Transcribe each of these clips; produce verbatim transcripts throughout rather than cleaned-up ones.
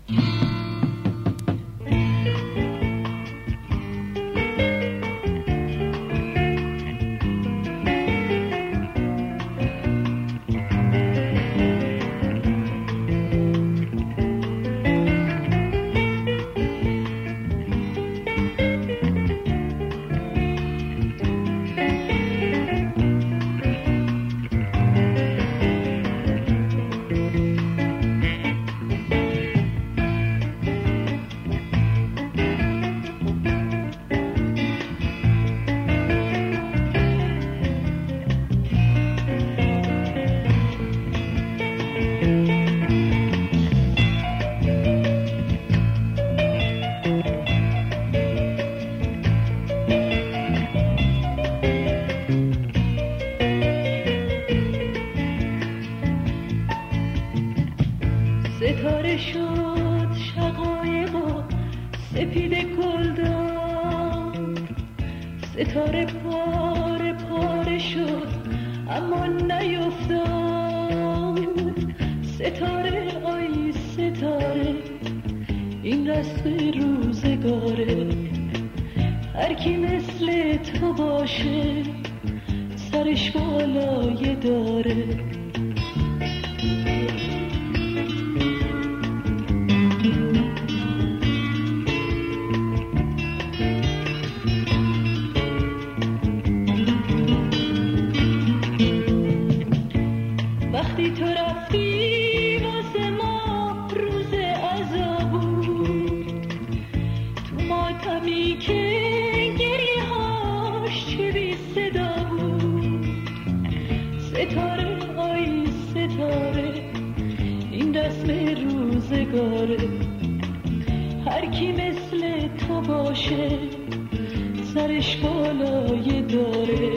ستاره شد شقایقا سپید گلدار، ستاره پاره پاره شد اما نیفتاد. ستاره آی ستاره این رسم روزگاره، هر کی مثل تو باشه سرش بالای داره. وقتی تو رفتی واسه ما روز عزا بود، تو ماتمی که گریه هاش چه بی صدا بود. ستاره آی ستاره این رسم روزگاره، هر کی مثل تو باشه سرش بالای داره.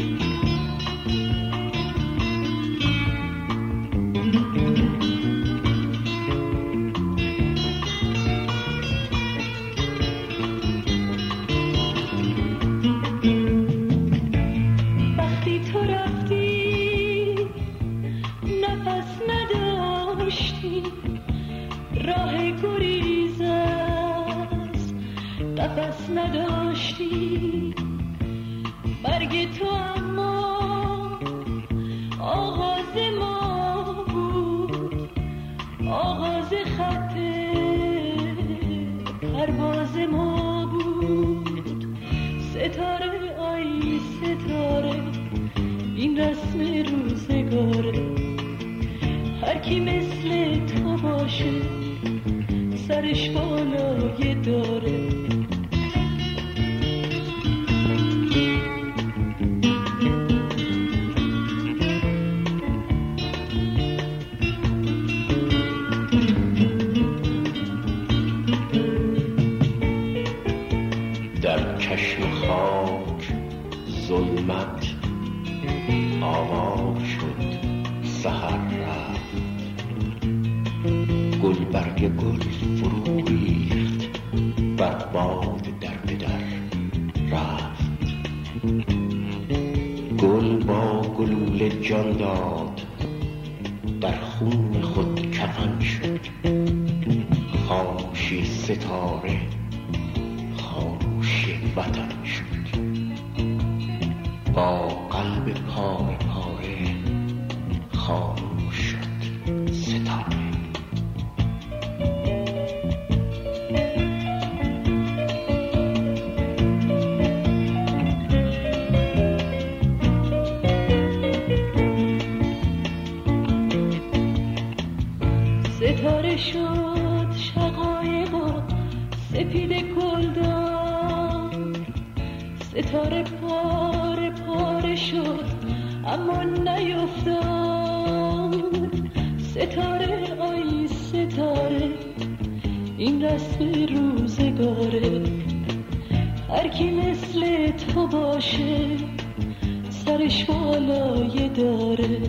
راه گریز از قفس نداشتی، مرگ تو اما آغاز ما بود، آغاز خط پرواز ما بود. ستاره آی ستاره این رسم روزگاره، هر کی مثل تو باشه سرش بالای داره. در چشم خاک ظلمت آوا شد، سحر رفت، گل برگ گل فرو ریخت، بر باد در به در رفت. گل با گلوله جان داد، در خون خود کفن شد، خاموشی ستاره خاموشی وطن شد. با قلب پاره پاره خاموش شد ستاره. ستاره شد شقایقا سپید گلدار، ستاره پاره پاره شد اما نیفتاد. ستاره آی ستاره این رسم روزگاره، هر کی مثل تو باشه سرش بالای داره.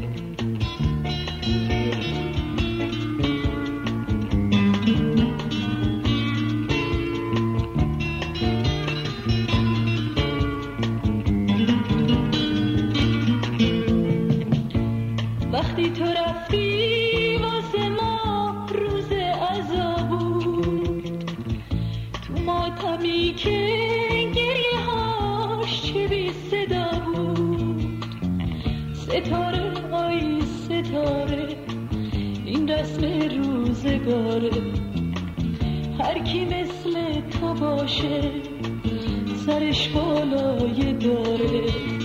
وقتی تو رفتی واسه ما روز عزا بود، رسم روزگاره. هر کی مثل تو باشه سرش بالای داره.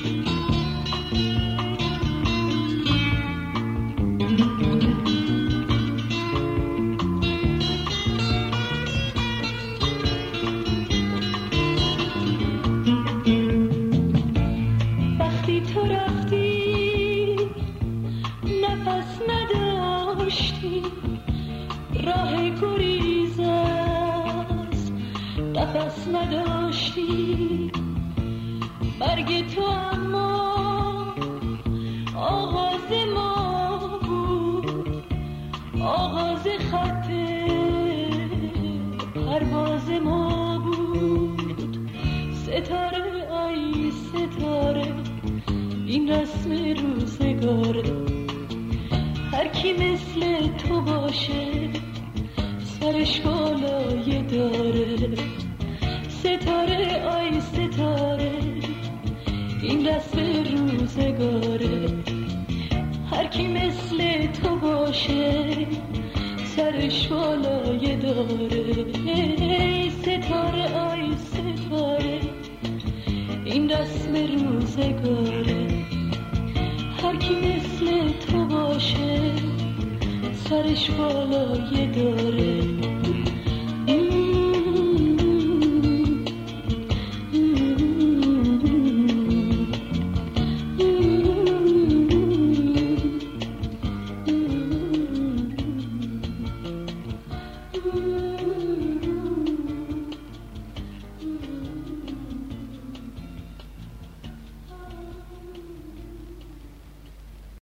وقتی تو رفتی نفس نداشتی، راه گریز است نفس نداشتی. برگ تو اما آغاز ما بود، آغاز خط پرواز ما بود. ستاره آی ستاره این رسم روزگاره. هر کی مثل تو باشه سرش بالای داره. ستاره آی ستاره این رسم روزگاره. هر کی مثل تو باشه سرش بالای داره. ستاره آی ستاره این رسم روزگاره. هر کی مثل تو باشه سرش بالای داره. Ooh.